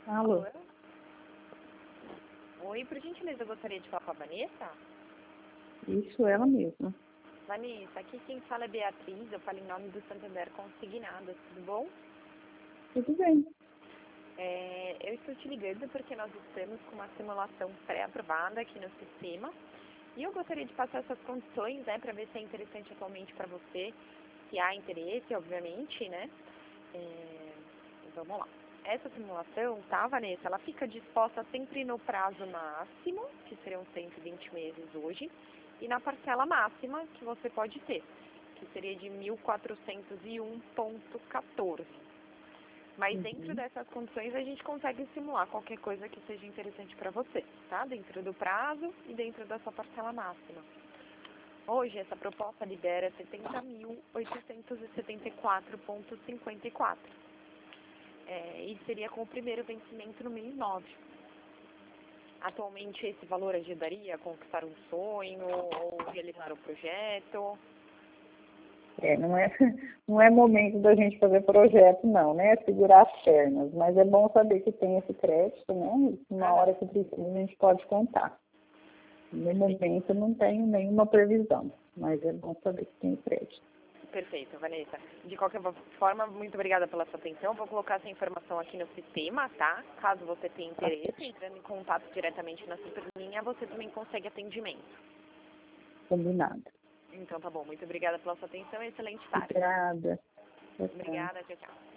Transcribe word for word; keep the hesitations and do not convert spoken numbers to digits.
Alô? Alô? Oi, por gentileza, eu gostaria de falar com a Vanessa. Isso, ela mesma. Vanessa, aqui quem fala é Beatriz, eu falo em nome do Santander Consignadas, tudo bom? Tudo bem. É, eu estou te ligando porque nós estamos com uma simulação pré-aprovada aqui no sistema e eu gostaria de passar essas condições, né, para ver se é interessante atualmente para você, se há interesse, obviamente, né? É, vamos lá. Essa simulação, tá, Vanessa, ela fica disposta sempre no prazo máximo, que seriam cento e vinte meses hoje, e na parcela máxima que você pode ter, que seria de mil quatrocentos e um vírgula quatorze. Mas Uhum. dentro dessas condições a gente consegue simular qualquer coisa que seja interessante para você, tá? Dentro do prazo e dentro da sua parcela máxima. Hoje essa proposta libera setenta mil oitocentos e setenta e quatro vírgula cinquenta e quatro. É, e seria com o primeiro vencimento no mês nove. Atualmente esse valor ajudaria a conquistar um sonho ou realizar um projeto? É, não é, não é momento da gente fazer projeto, não, né? É segurar as pernas. Mas é bom saber que tem esse crédito, né? Na Ah, hora que precisa a gente pode contar. No momento eu não tenho nenhuma previsão, mas é bom saber que tem crédito. perfeito, Vanessa. De qualquer forma, muito obrigada pela sua atenção. Vou colocar essa informação aqui no sistema, tá? Caso você tenha interesse, entrando em contato diretamente na superlinha, você também consegue atendimento. Combinado. Então tá bom, muito obrigada pela sua atenção e excelente tarde. Obrigada. Tchau, tchau. Obrigada, tchau, tchau.